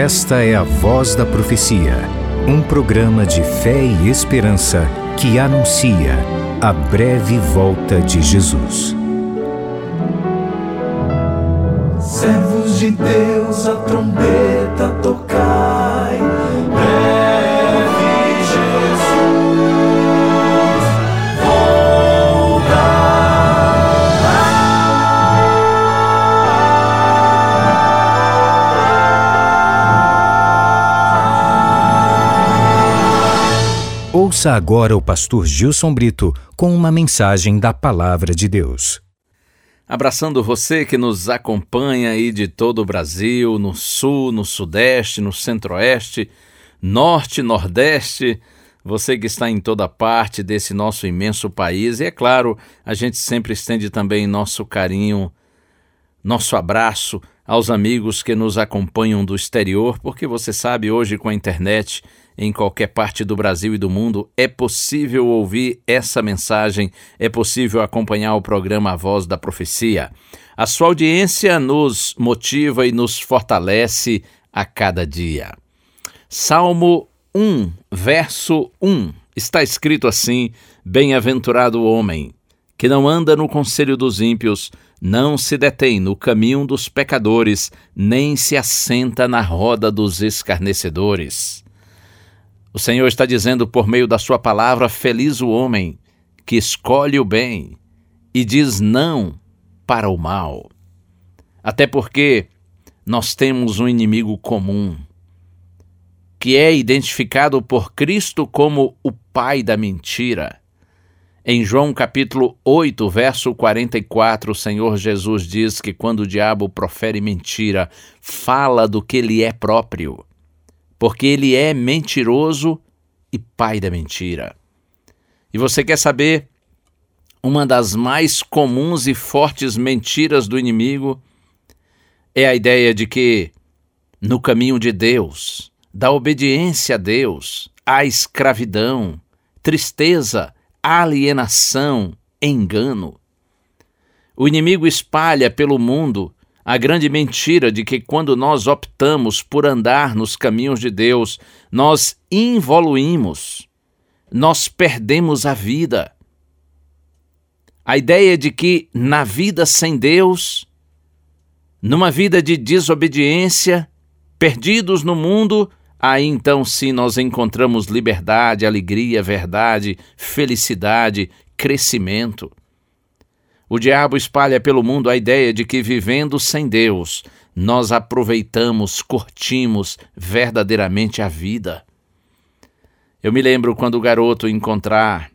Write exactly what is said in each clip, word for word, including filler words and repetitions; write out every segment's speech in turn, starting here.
Esta é a Voz da Profecia, um programa de fé e esperança que anuncia a breve volta de Jesus. Servos de Deus, a trombeta tocai, breve Jesus voltará. Ouça agora o pastor Gilson Brito com uma mensagem da Palavra de Deus. Abraçando você que nos acompanha aí de todo o Brasil, no sul, no sudeste, no centro-oeste, norte, nordeste, você que está em toda parte desse nosso imenso país. E é claro, a gente sempre estende também nosso carinho, nosso abraço aos amigos que nos acompanham do exterior, porque você sabe, hoje com a internet, em qualquer parte do Brasil e do mundo, é possível ouvir essa mensagem, é possível acompanhar o programa A Voz da Profecia. A sua audiência nos motiva e nos fortalece a cada dia. Salmo um, verso um, está escrito assim: Bem-aventurado o homem, que não anda no conselho dos ímpios, não se detém no caminho dos pecadores, nem se assenta na roda dos escarnecedores. O Senhor está dizendo por meio da sua palavra: feliz o homem que escolhe o bem e diz não para o mal. Até porque nós temos um inimigo comum, que é identificado por Cristo como o pai da mentira. Em João capítulo oito, verso quarenta e quatro, o Senhor Jesus diz que quando o diabo profere mentira, fala do que ele é próprio, porque ele é mentiroso e pai da mentira. E você quer saber uma das mais comuns e fortes mentiras do inimigo? É a ideia de que no caminho de Deus, da obediência a Deus, há escravidão, tristeza, alienação, engano. O inimigo espalha pelo mundo a grande mentira de que quando nós optamos por andar nos caminhos de Deus, nós involuímos, nós perdemos a vida. A ideia de que na vida sem Deus, numa vida de desobediência, perdidos no mundo, aí então sim nós encontramos liberdade, alegria, verdade, felicidade, crescimento. O diabo espalha pelo mundo a ideia de que vivendo sem Deus, nós aproveitamos, curtimos verdadeiramente a vida. Eu me lembro quando o garoto encontrar...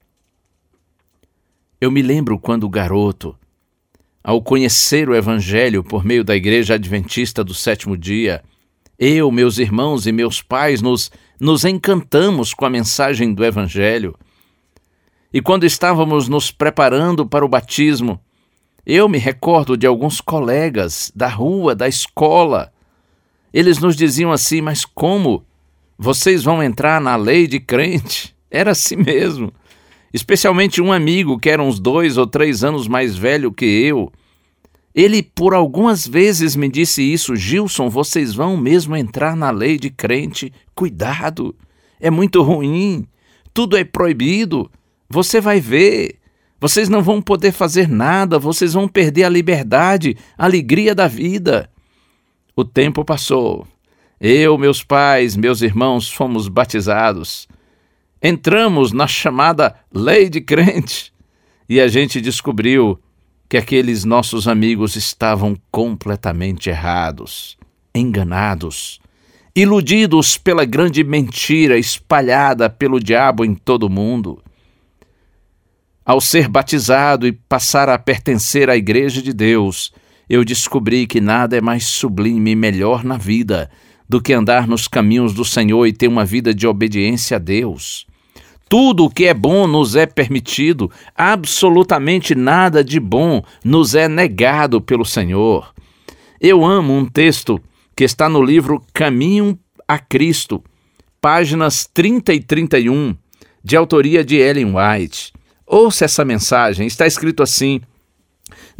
Eu me lembro quando o garoto, ao conhecer o Evangelho por meio da Igreja Adventista do Sétimo Dia, eu, meus irmãos e meus pais nos, nos encantamos com a mensagem do Evangelho. E quando estávamos nos preparando para o batismo, eu me recordo de alguns colegas da rua, da escola. Eles nos diziam assim: mas como? Vocês vão entrar na lei de crente? Era assim mesmo. Especialmente um amigo que era uns dois ou três anos mais velho que eu. Ele por algumas vezes me disse isso: Gilson, vocês vão mesmo entrar na lei de crente? Cuidado, é muito ruim, tudo é proibido. Você vai ver, vocês não vão poder fazer nada, vocês vão perder a liberdade, a alegria da vida. O tempo passou. Eu, meus pais, meus irmãos fomos batizados. Entramos na chamada lei de crente e a gente descobriu que aqueles nossos amigos estavam completamente errados, enganados, iludidos pela grande mentira espalhada pelo diabo em todo o mundo. Ao ser batizado e passar a pertencer à Igreja de Deus, eu descobri que nada é mais sublime e melhor na vida do que andar nos caminhos do Senhor e ter uma vida de obediência a Deus. Tudo o que é bom nos é permitido, absolutamente nada de bom nos é negado pelo Senhor. Eu amo um texto que está no livro Caminho a Cristo, páginas trinta e trinta e um, de autoria de Ellen White. Ouça essa mensagem, está escrito assim: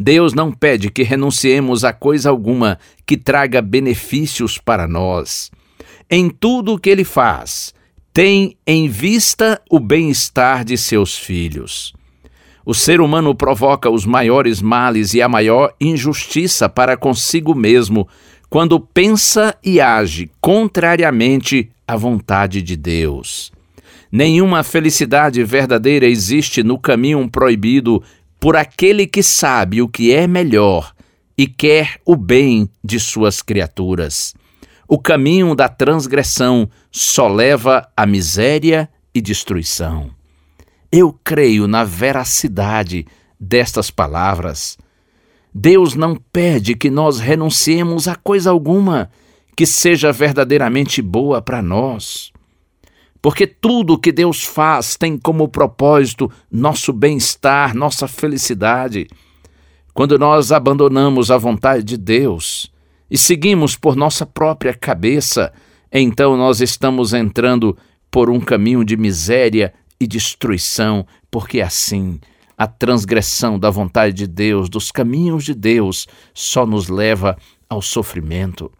Deus não pede que renunciemos a coisa alguma que traga benefícios para nós. Em tudo o que Ele faz, tem em vista o bem-estar de seus filhos. O ser humano provoca os maiores males e a maior injustiça para consigo mesmo quando pensa e age contrariamente à vontade de Deus. Nenhuma felicidade verdadeira existe no caminho proibido por aquele que sabe o que é melhor e quer o bem de suas criaturas. O caminho da transgressão só leva à miséria e destruição. Eu creio na veracidade destas palavras. Deus não pede que nós renunciemos a coisa alguma que seja verdadeiramente boa para nós. Porque tudo o que Deus faz tem como propósito nosso bem-estar, nossa felicidade. Quando nós abandonamos a vontade de Deus e seguimos por nossa própria cabeça, então nós estamos entrando por um caminho de miséria e destruição, porque assim a transgressão da vontade de Deus, dos caminhos de Deus, só nos leva ao sofrimento.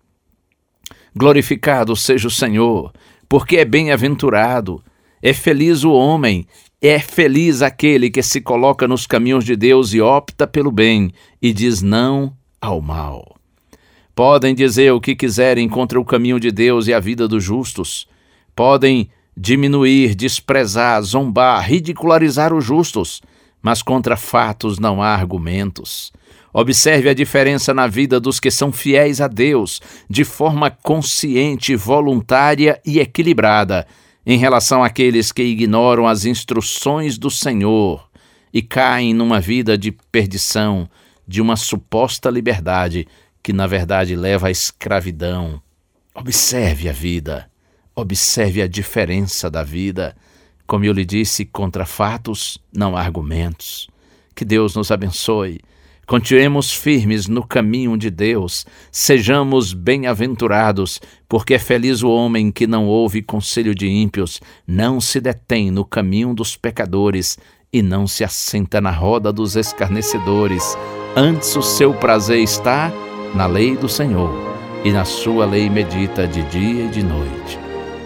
Glorificado seja o Senhor, porque é bem-aventurado, é feliz o homem, é feliz aquele que se coloca nos caminhos de Deus e opta pelo bem e diz não ao mal. Podem dizer o que quiserem contra o caminho de Deus e a vida dos justos. Podem diminuir, desprezar, zombar, ridicularizar os justos, mas contra fatos não há argumentos. Observe a diferença na vida dos que são fiéis a Deus, de forma consciente, voluntária e equilibrada, em relação àqueles que ignoram as instruções do Senhor e caem numa vida de perdição, de uma suposta liberdade que, na verdade, leva à escravidão. Observe a vida, observe a diferença da vida. Como eu lhe disse, contra fatos não há argumentos. Que Deus nos abençoe. Continuemos firmes no caminho de Deus, sejamos bem-aventurados, porque é feliz o homem que não ouve conselho de ímpios, não se detém no caminho dos pecadores e não se assenta na roda dos escarnecedores. Antes o seu prazer está na lei do Senhor, e na sua lei medita de dia e de noite.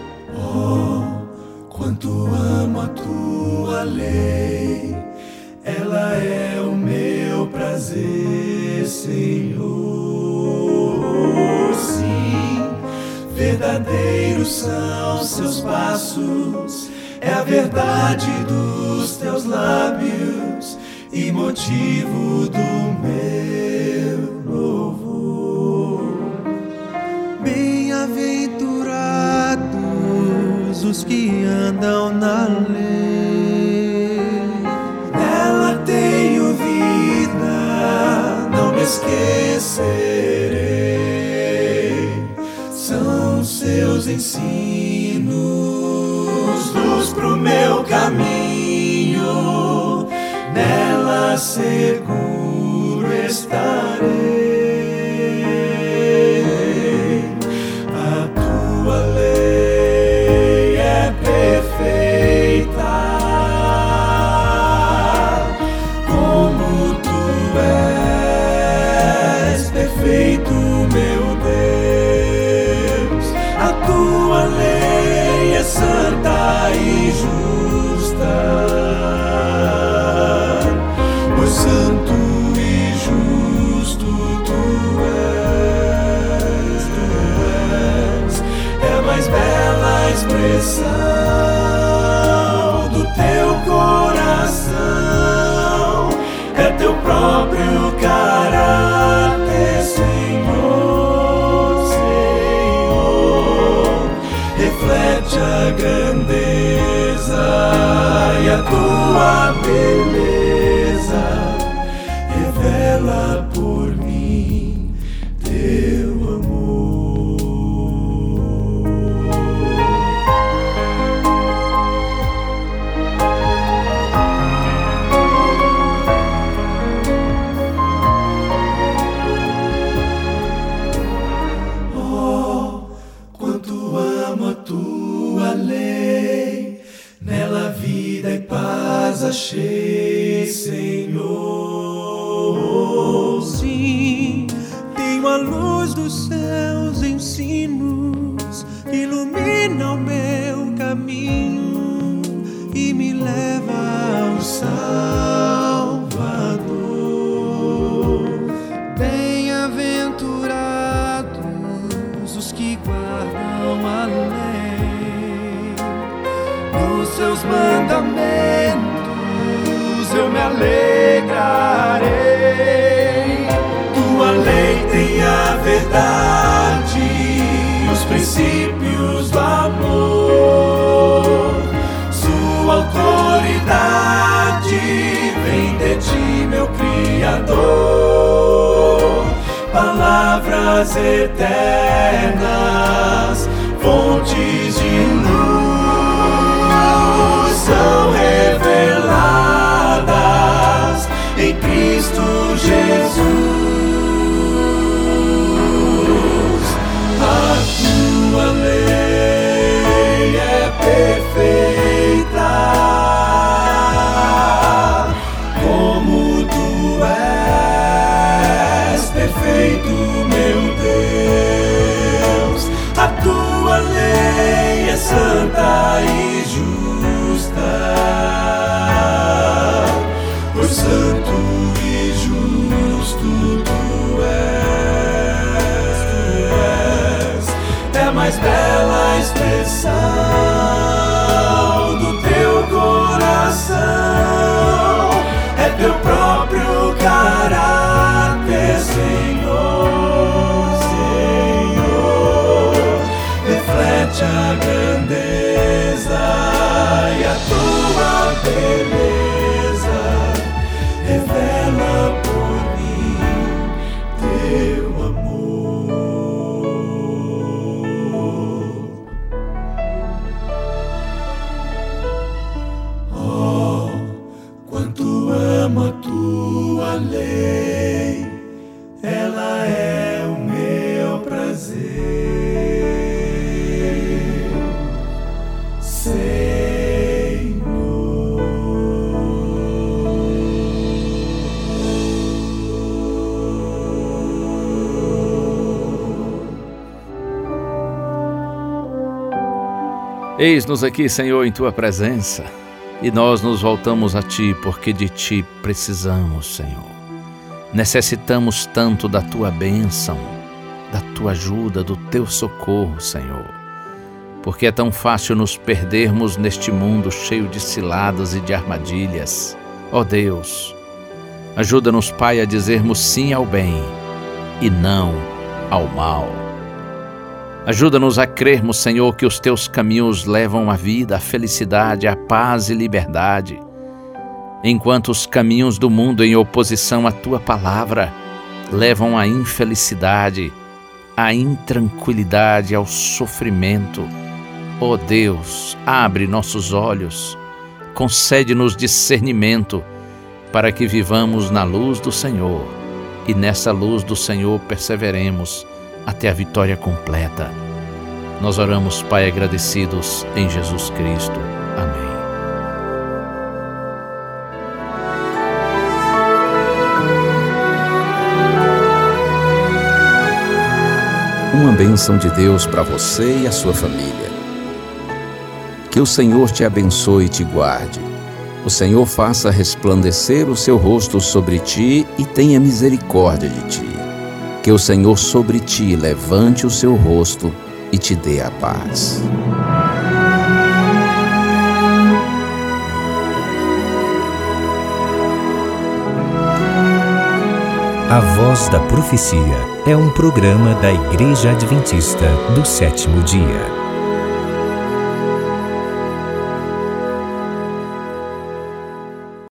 Oh, quanto amo a tua lei, ela é o meu prazer, Senhor. Sim, verdadeiros são seus passos, é a verdade dos teus lábios e motivo do meu louvor. Bem-aventurados os que andam na lei, nela tenho vida, não me esquecerei. São seus ensinos, luz pro meu caminho, nela seguro estarei. A tua lei é perfeita, como tu és perfeito, meu Deus. A tua lei é santa e justa, pois santo e justo tu és, tu és. É a mais bela expressão do teu coração, é teu próprio caráter, Senhor, Senhor. Reflete a grandeza e a tua beleza, revela por mim teu amor. Oh, quanto amo a tua lei, nela vida e paz achei, Senhor. Tua luz dos seus ensinos ilumina o meu caminho e me leva ao Salvador. Bem-aventurados os que guardam a lei, nos seus mandamentos eu me alegrarei. Tua lei tem a verdade, os princípios do amor. Sua autoridade vem de ti, meu Criador. Palavras eternas, fontes de luz, são reveladas em Cristo Jesus. A tua lei é perfeita, como tu és perfeito, meu Deus. A tua lei é santa e justa, pois santo e justo tu és, tu és. É a mais bela expressão do teu coração, é teu próprio caráter, Senhor, Senhor. Reflete a grandeza e a tua beleza, revela por mim teu amor. Oh, quanto amo a tua lei, ela é o meu prazer. Eis-nos aqui, Senhor, em Tua presença, e nós nos voltamos a Ti, porque de Ti precisamos, Senhor. Necessitamos tanto da Tua bênção, da Tua ajuda, do Teu socorro, Senhor. Porque é tão fácil nos perdermos neste mundo cheio de ciladas e de armadilhas. Ó Deus, ajuda-nos, Pai, a dizermos sim ao bem e não ao mal. Ajuda-nos a crermos, Senhor, que os Teus caminhos levam à vida, à felicidade, à paz e liberdade, enquanto os caminhos do mundo em oposição à Tua palavra levam à infelicidade, à intranquilidade, ao sofrimento. Ó Deus, abre nossos olhos, concede-nos discernimento para que vivamos na luz do Senhor e nessa luz do Senhor perseveremos até a vitória completa. Nós oramos, Pai, agradecidos em Jesus Cristo. Amém. Uma bênção de Deus para você e a sua família. Que o Senhor te abençoe e te guarde. O Senhor faça resplandecer o seu rosto sobre ti e tenha misericórdia de ti. Que o Senhor sobre ti levante o seu rosto e te dê a paz. A Voz da Profecia é um programa da Igreja Adventista do Sétimo Dia.